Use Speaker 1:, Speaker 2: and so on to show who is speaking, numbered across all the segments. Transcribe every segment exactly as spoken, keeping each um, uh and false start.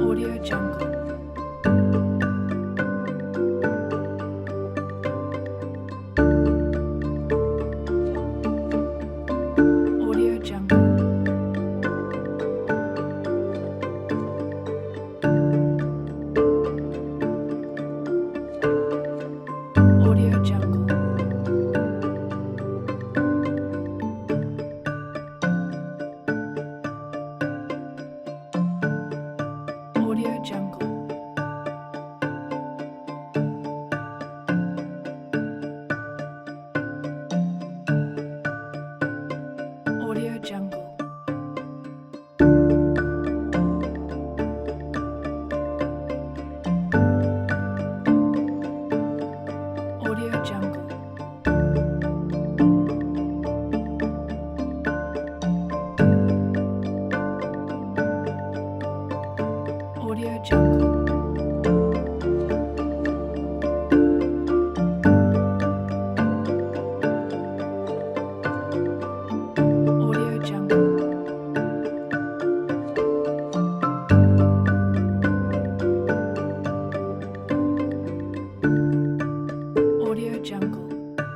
Speaker 1: Audio Jungle. Audio Jungle. Audio Jungle. Audio Jungle. Audio Jungle. Audio Jungle. Audio Jungle. Audio Jungle. Audio Jungle.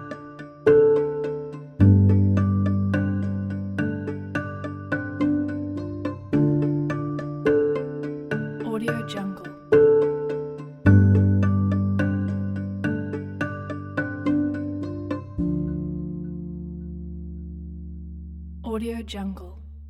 Speaker 1: Audio Jungle. Audio Jungle.